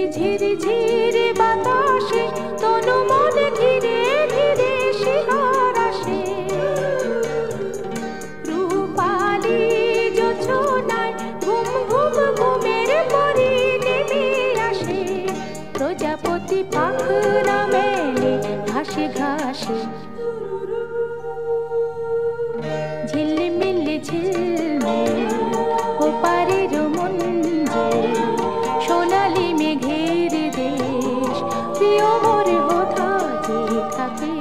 ঝিরি বাতাসে তনু মন ধীরে ধীরে শিহর আসে। রূপালি জোছনায় ঘুম ঘুম ঘুমের পরি নেমে আসে। প্রজাপতি পাখনা মেলে ঘাসে ঘাসে। ঝিলমিল ঝিলমিল ওপারের মঞ্জে সোনালি মেঘের দেশ প্রিয় মোর হঠাতে থাকে।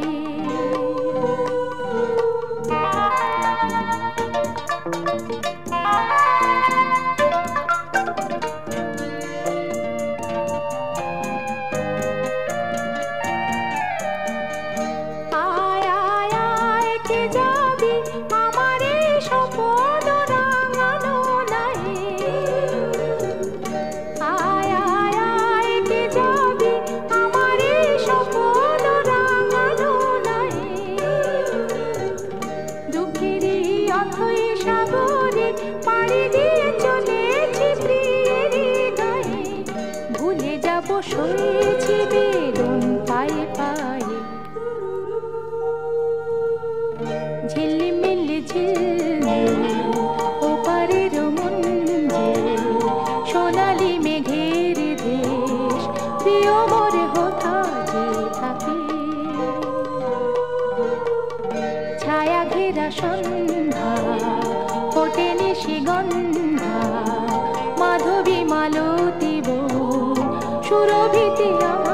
আয় আয় আয় কে যাবি আমার এই স্বপ্ন রাঙানো নাহি। আয় আয় আয় কে যাবি আমার এই স্বপ্ন রাঙানো নাহি। দুঃখেরই অথৈ সাগরে পাড়ি দিয়ে চলেছি প্রিয়ের গায়ে। ভুলে যাব সয়েছি বেদন পায়ে পায়ে। ঝিলমিল ঝিলমিল ওপারের মঞ্জে সোনালি মেঘের দেশ প্রিয় মোর হঠাতে থাকে। ছায়া ঘেরা সন্ধ্যা ফোটে নিশিগন্ধা মাধবী মালতী বন সুরভিতে